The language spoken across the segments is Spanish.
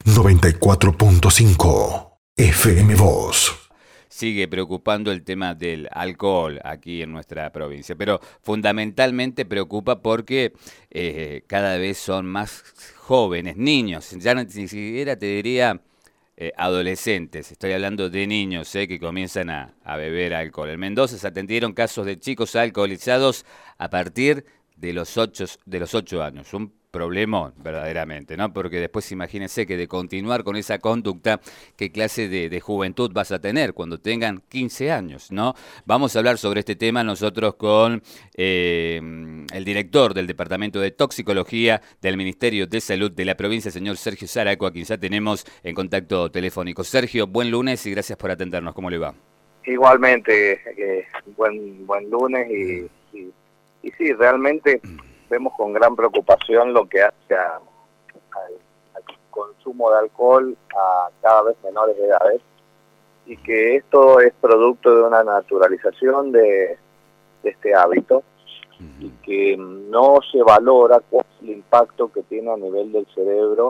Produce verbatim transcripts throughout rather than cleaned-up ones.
noventa y cuatro punto cinco F M Voz. Sigue preocupando el tema del alcohol aquí en nuestra provincia, pero fundamentalmente preocupa porque eh, cada vez son más jóvenes, niños, ya no, ni siquiera te diría eh, adolescentes, estoy hablando de niños eh, que comienzan a, a beber alcohol. En Mendoza se atendieron casos de chicos alcoholizados a partir de los ocho, de los ocho años, un problemón verdaderamente, ¿no? Porque después imagínense que de continuar con esa conducta, ¿qué clase de, de juventud vas a tener cuando tengan quince años, ¿no? Vamos a hablar sobre este tema nosotros con eh, el director del Departamento de Toxicología del Ministerio de Salud de la provincia, señor Sergio Zaraco, a quien ya tenemos en contacto telefónico. Sergio, buen lunes y gracias por atendernos. ¿Cómo le va? Igualmente, eh, buen buen lunes y, y, y sí, realmente vemos con gran preocupación lo que hace a, al, al consumo de alcohol a cada vez menores edades y que esto es producto de una naturalización de, de este hábito y que no se valora cuál es el impacto que tiene a nivel del cerebro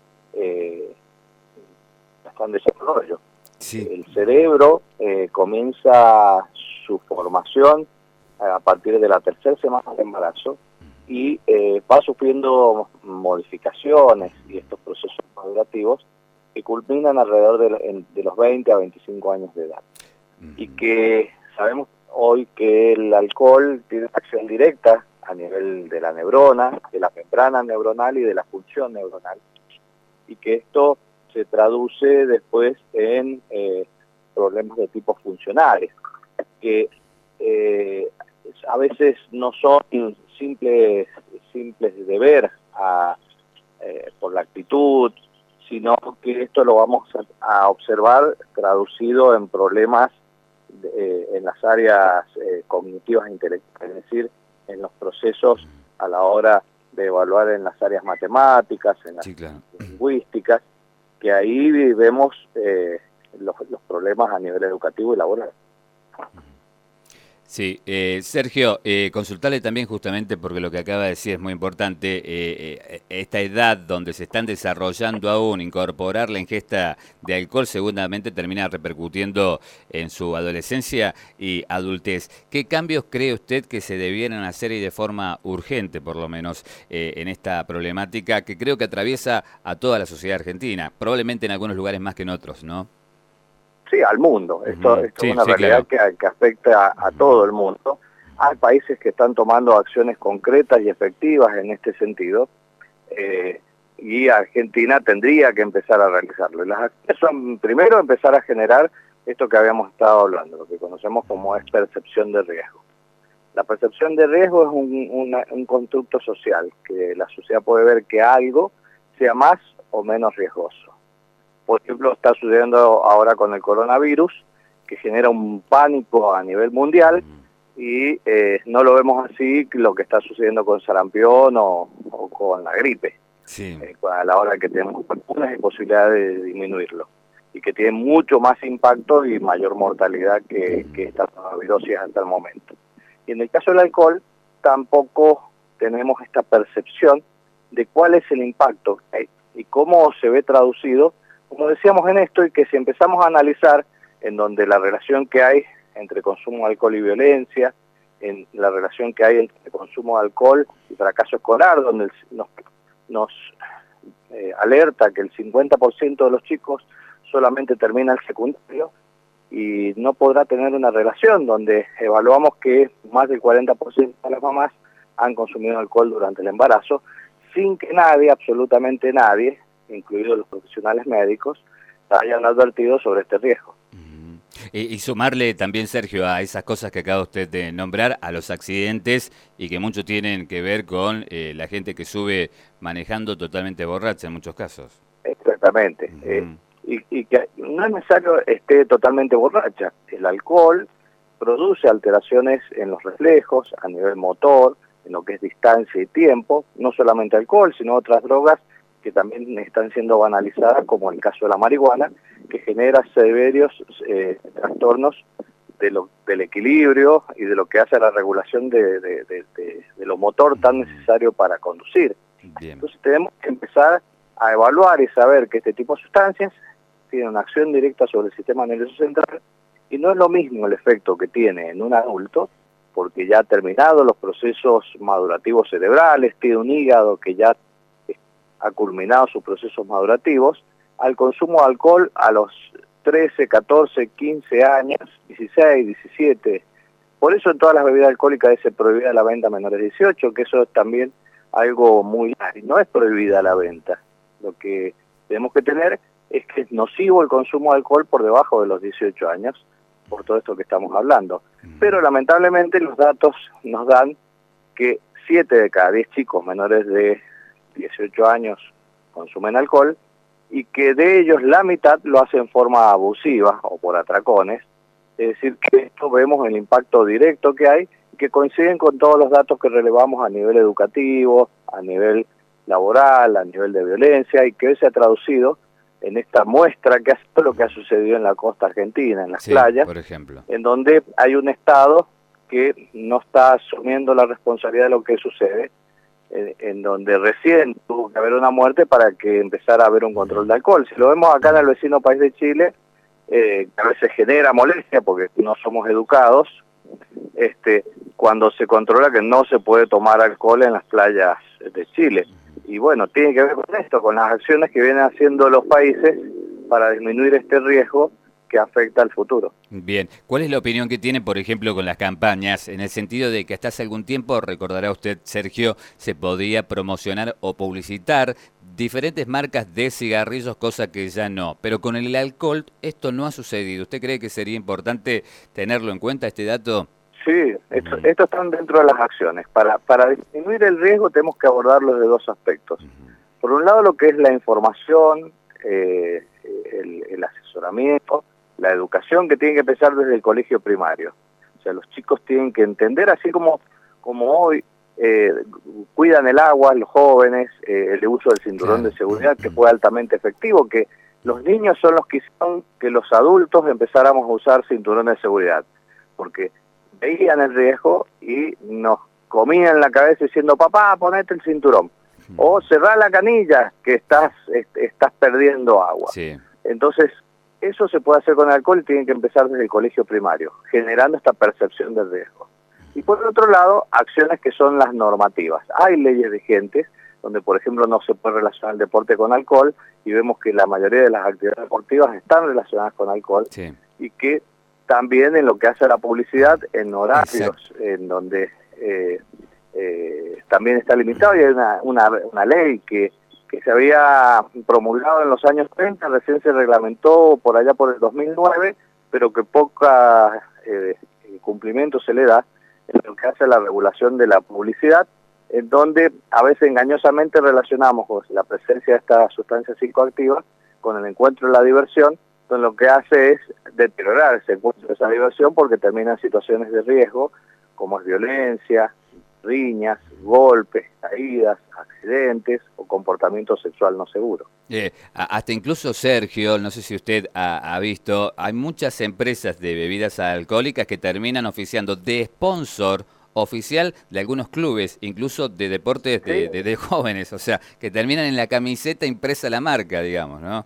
eh, hasta en desarrollo. Sí. El cerebro eh, comienza su formación a partir de la tercera semana de embarazo y eh, va sufriendo modificaciones y estos procesos madurativos que culminan alrededor de, de los veinte a veinticinco años de edad. Uh-huh. Y que sabemos hoy que el alcohol tiene acción directa a nivel de la neurona, de la membrana neuronal y de la función neuronal, y que esto se traduce después en eh, problemas de tipo funcionales, que eh, a veces no son simples, simples de ver a, eh, por la actitud, sino que esto lo vamos a, a observar traducido en problemas de, eh, en las áreas eh, cognitivas e intelectuales, es decir, en los procesos a la hora de evaluar en las áreas matemáticas, en las sí, claro. lingüísticas, que ahí vemos eh, los, los problemas a nivel educativo y laboral. Sí, eh, Sergio, eh, consultarle también justamente porque lo que acaba de decir es muy importante, eh, eh, esta edad donde se están desarrollando aún, incorporar la ingesta de alcohol seguramente termina repercutiendo en su adolescencia y adultez. ¿Qué cambios cree usted que se debieran hacer y de forma urgente, por lo menos, eh, en esta problemática que creo que atraviesa a toda la sociedad argentina, probablemente en algunos lugares más que en otros, ¿no? Sí, al mundo. Esto, Uh-huh. esto sí, es una sí, realidad claro. que, que afecta a, a todo el mundo. Hay países que están tomando acciones concretas y efectivas en este sentido, eh, y Argentina tendría que empezar a realizarlo. Las acciones son, primero, empezar a generar esto que habíamos estado hablando, lo que conocemos como es percepción de riesgo. La percepción de riesgo es un, una, un constructo social, que la sociedad puede ver que algo sea más o menos riesgoso. Por ejemplo, está sucediendo ahora con el coronavirus, que genera un pánico a nivel mundial, y eh, no lo vemos así lo que está sucediendo con sarampión o, o con la gripe. Sí. Eh, a la hora que tenemos vacunas y posibilidades de disminuirlo, y que tiene mucho más impacto y mayor mortalidad que, que esta coronavirosis hasta el momento. Y en el caso del alcohol, tampoco tenemos esta percepción de cuál es el impacto que hay y cómo se ve traducido, como decíamos en esto, y que si empezamos a analizar en donde la relación que hay entre consumo de alcohol y violencia, en la relación que hay entre consumo de alcohol y fracaso escolar, donde nos, nos eh, alerta que el cincuenta por ciento de los chicos solamente termina el secundario y no podrá tener una relación, donde evaluamos que más del cuarenta por ciento de las mamás han consumido alcohol durante el embarazo, sin que nadie, absolutamente nadie, incluidos los profesionales médicos, hayan advertido sobre este riesgo. Uh-huh. y, y sumarle también, Sergio, a esas cosas que acaba usted de nombrar, a los accidentes y que mucho tienen que ver con eh, la gente que sube manejando totalmente borracha en muchos casos. Exactamente. Uh-huh. eh, y, y que no es necesario esté totalmente borracha. El alcohol produce alteraciones en los reflejos, a nivel motor, en lo que es distancia y tiempo, no solamente alcohol, sino otras drogas que también están siendo banalizadas, como el caso de la marihuana, que genera severos eh, trastornos de lo, del equilibrio y de lo que hace a la regulación de, de, de, de, de lo motor tan necesario para conducir. Bien. Entonces tenemos que empezar a evaluar y saber que este tipo de sustancias tienen una acción directa sobre el sistema nervioso central y no es lo mismo el efecto que tiene en un adulto, porque ya ha terminado los procesos madurativos cerebrales, tiene un hígado que ya ha culminado sus procesos madurativos, al consumo de alcohol a los trece, catorce, quince años, dieciséis, diecisiete. Por eso en todas las bebidas alcohólicas debe ser prohibida la venta a menores de dieciocho, que eso es también algo muy... No es prohibida la venta. Lo que tenemos que tener es que es nocivo el consumo de alcohol por debajo de los dieciocho años, por todo esto que estamos hablando. Pero lamentablemente los datos nos dan que siete de cada diez chicos menores de dieciocho años consumen alcohol y que de ellos la mitad lo hace en forma abusiva o por atracones. Es decir, que esto vemos el impacto directo que hay, que coinciden con todos los datos que relevamos a nivel educativo, a nivel laboral, a nivel de violencia, y que hoy se ha traducido en esta muestra que hace lo que ha sucedido en la costa argentina, en las sí, playas, por ejemplo, en donde hay un Estado que no está asumiendo la responsabilidad de lo que sucede, en, en donde recién tuvo que haber una muerte para que empezara a haber un control de alcohol. Si lo vemos acá en el vecino país de Chile, eh, a veces genera molestia porque no somos educados, este, cuando se controla que no se puede tomar alcohol en las playas de Chile. Y bueno, tiene que ver con esto, con las acciones que vienen haciendo los países para disminuir este riesgo que afecta al futuro. Bien, ¿cuál es la opinión que tiene, por ejemplo, con las campañas? En el sentido de que hasta hace algún tiempo, recordará usted, Sergio, se podía promocionar o publicitar diferentes marcas de cigarrillos, cosa que ya no. Pero con el alcohol esto no ha sucedido. ¿Usted cree que sería importante tenerlo en cuenta, este dato? Sí, esto, esto están dentro de las acciones. Para, para disminuir el riesgo tenemos que abordarlo de dos aspectos. Por un lado, lo que es la información, eh, el, el asesoramiento, la educación que tiene que empezar desde el colegio primario. O sea, los chicos tienen que entender, así como, como hoy eh, cuidan el agua, los jóvenes, eh, el uso del cinturón claro. de seguridad, que fue altamente efectivo, que los niños son los que hicieron que los adultos empezáramos a usar cinturones de seguridad, porque veían el riesgo y nos comían la cabeza diciendo, papá, ponete el cinturón, sí. o cerrá la canilla, que estás, est estás perdiendo agua. Sí. Entonces, eso se puede hacer con el alcohol y tiene que empezar desde el colegio primario, generando esta percepción del riesgo. Y por otro lado, acciones que son las normativas. Hay leyes vigentes donde, por ejemplo, no se puede relacionar el deporte con alcohol, y vemos que la mayoría de las actividades deportivas están relacionadas con alcohol, sí. y que también en lo que hace a la publicidad, en horarios, exacto. en donde eh, eh, también está limitado, y hay una, una, una ley que que se había promulgado en los años treinta, recién se reglamentó por allá por el dos mil nueve, pero que poca eh, cumplimiento se le da en lo que hace a la regulación de la publicidad, en donde a veces engañosamente relacionamos con la presencia de esta sustancia psicoactiva con el encuentro de la diversión, donde lo que hace es deteriorar ese encuentro de esa diversión porque termina en situaciones de riesgo, como es violencia, riñas, golpes, caídas, accidentes o comportamiento sexual no seguro. Eh, hasta incluso, Sergio, no sé si usted ha, ha visto, hay muchas empresas de bebidas alcohólicas que terminan oficiando de sponsor oficial de algunos clubes, incluso de deportes de, sí. de, de jóvenes, o sea, que terminan en la camiseta impresa la marca, digamos, ¿no?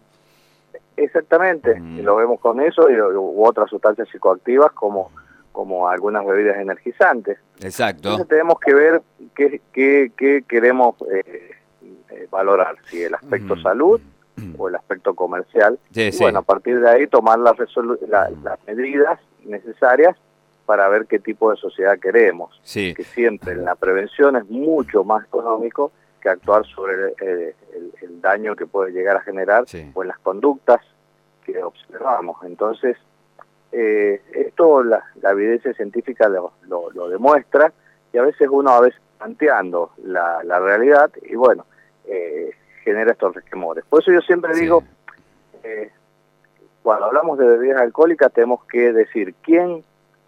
Exactamente, mm. y lo vemos con eso y, u otras sustancias psicoactivas como... como algunas bebidas energizantes. Exacto. Entonces tenemos que ver qué, qué, qué queremos eh, eh, valorar, si el aspecto mm. salud o el aspecto comercial. Sí, y sí. bueno, a partir de ahí tomar las, la, las medidas necesarias para ver qué tipo de sociedad queremos. Sí. Que siempre en la prevención es mucho más económico que actuar sobre el, el, el, el daño que puede llegar a generar sí. o en las conductas que observamos. Entonces, Eh, esto la, la evidencia científica lo, lo, lo demuestra, y a veces uno a veces planteando la, la realidad y bueno, eh, genera estos resquemores. Por eso yo siempre sí. digo, eh, cuando hablamos de bebidas alcohólicas tenemos que decir quién,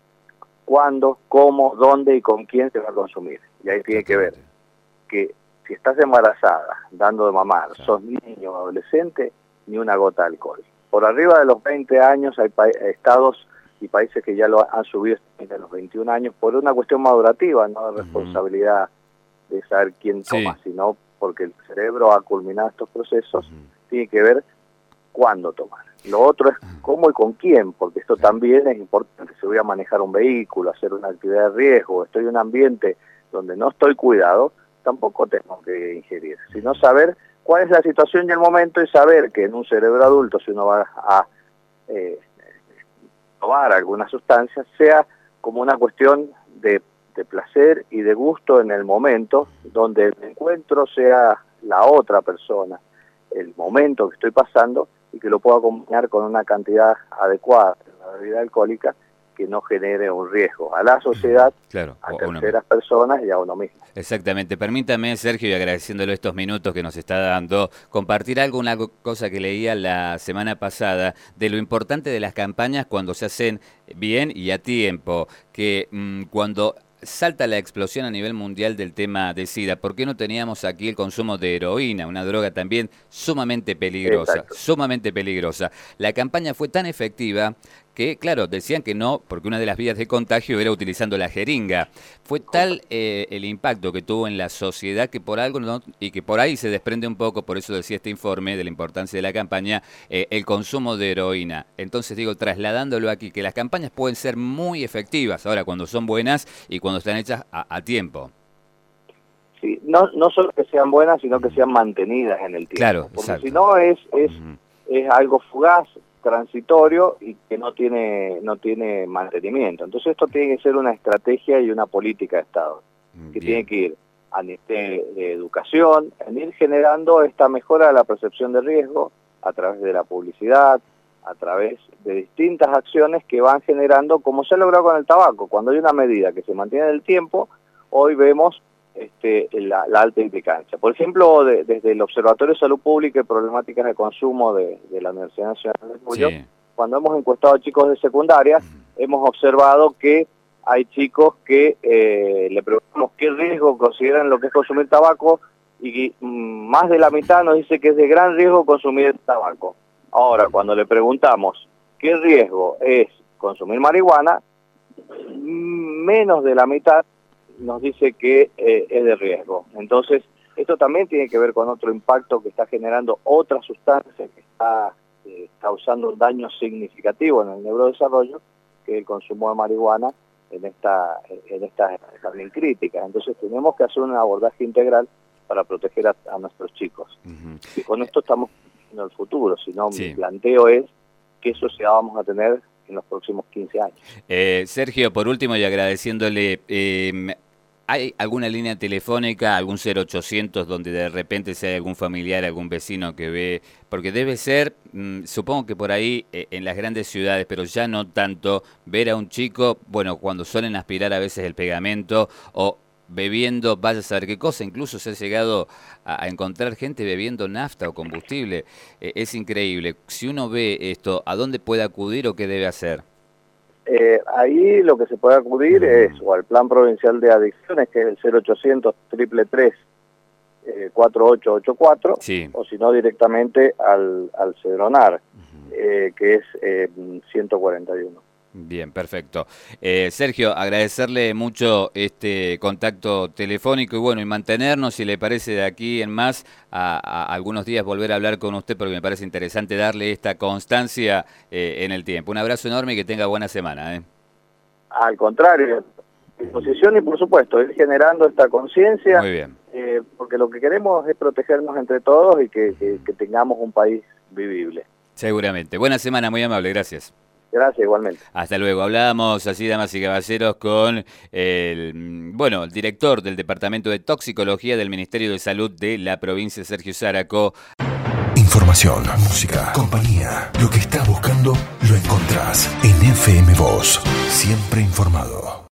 cuándo, cómo, dónde y con quién se va a consumir. Y ahí tiene que ver que si estás embarazada, dando de mamar, sí. sos niño o adolescente, ni una gota de alcohol. Por arriba de los veinte años hay estados y países que ya lo han subido a los veintiún años por una cuestión madurativa, no de responsabilidad de saber quién toma, sí. sino porque el cerebro a culminar estos procesos uh-huh. tiene que ver cuándo tomar. Lo otro es cómo y con quién, porque esto también es importante. Si voy a manejar un vehículo, hacer una actividad de riesgo, estoy en un ambiente donde no estoy cuidado, tampoco tengo que ingerir, sino saber cuál es la situación y el momento, y saber que en un cerebro adulto, si uno va a eh, tomar alguna sustancia, sea como una cuestión de, de placer y de gusto en el momento, donde el encuentro sea la otra persona, el momento que estoy pasando, y que lo puedo acompañar con una cantidad adecuada de la bebida alcohólica que no genere un riesgo a la sociedad, claro, a o terceras personas y a uno mismo. Exactamente. Permítame, Sergio, y agradeciéndole estos minutos que nos está dando, compartir algo, una cosa que leía la semana pasada, de lo importante de las campañas cuando se hacen bien y a tiempo, que mmm, cuando salta la explosión a nivel mundial del tema de SIDA, ¿por qué no teníamos aquí el consumo de heroína, una droga también sumamente peligrosa, Exacto. sumamente peligrosa? La campaña fue tan efectiva que, claro, decían que no, porque una de las vías de contagio era utilizando la jeringa. Fue tal eh, el impacto que tuvo en la sociedad que por algo, no, y que por ahí se desprende un poco, por eso decía este informe de la importancia de la campaña, eh, el consumo de heroína. Entonces digo, trasladándolo aquí, que las campañas pueden ser muy efectivas, ahora cuando son buenas y cuando están hechas a, a tiempo. Sí, no, no solo que sean buenas, sino que sean mantenidas en el tiempo. Claro, porque exacto. si no es, es, Uh-huh. es algo fugaz, transitorio y que no tiene no tiene mantenimiento. Entonces esto tiene que ser una estrategia y una política de Estado, que Bien. tiene que ir a nivel de educación, en ir generando esta mejora de la percepción de riesgo a través de la publicidad, a través de distintas acciones que van generando, como se ha logrado con el tabaco. Cuando hay una medida que se mantiene en el tiempo, hoy vemos este, la, la alta implicancia. Por ejemplo, de, desde el Observatorio de Salud Pública y Problemáticas de Consumo de, de la Universidad Nacional de Cuyo, Sí. cuando hemos encuestado a chicos de secundaria, hemos observado que hay chicos que eh, le preguntamos qué riesgo consideran lo que es consumir tabaco, y mm, más de la mitad nos dice que es de gran riesgo consumir tabaco. Ahora, cuando le preguntamos qué riesgo es consumir marihuana, menos de la mitad nos dice que eh, es de riesgo. Entonces, esto también tiene que ver con otro impacto que está generando otra sustancia que está eh, causando un daño significativo en el neurodesarrollo, que es el consumo de marihuana en esta en estas también críticas. Entonces, tenemos que hacer un abordaje integral para proteger a, a nuestros chicos. Uh-huh. Y con esto estamos en el futuro, sino sí. Mi planteo es qué sociedad vamos a tener en los próximos quince años. Eh, Sergio, por último, y agradeciéndole, eh, ¿hay alguna línea telefónica, algún cero ochocientos donde de repente sea algún familiar, algún vecino que ve? Porque debe ser, mmm, supongo que por ahí eh, en las grandes ciudades, pero ya no tanto, ver a un chico, bueno, cuando suelen aspirar a veces el pegamento o bebiendo, vaya a saber qué cosa, incluso se ha llegado a, a encontrar gente bebiendo nafta o combustible. Eh, es increíble. Si uno ve esto, ¿a dónde puede acudir o qué debe hacer? Eh, ahí lo que se puede acudir mm. es o al Plan Provincial de Adicciones, que es el cero ochocientos, tres tres tres, eh, cuatro ocho ocho cuatro, sí. O si no directamente al, al Cedronar, uh-huh. eh, que es eh, ciento cuarenta y uno. Bien, perfecto. Eh, Sergio, agradecerle mucho este contacto telefónico y bueno, y mantenernos, si le parece, de aquí en más, a, a algunos días volver a hablar con usted, porque me parece interesante darle esta constancia eh, en el tiempo. Un abrazo enorme y que tenga buena semana. ¿eh? Al contrario, disposición y por supuesto, ir generando esta conciencia. Muy bien. Eh, porque lo que queremos es protegernos entre todos y que, que, que tengamos un país vivible. Seguramente. Buena semana, muy amable, gracias. Gracias, igualmente. Hasta luego. Hablábamos así, damas y caballeros, con el, bueno, el director del Departamento de Toxicología del Ministerio de Salud de la provincia, Sergio Zárako. Información, música, compañía. Lo que estás buscando lo encontrás en F M Voz. Siempre informado.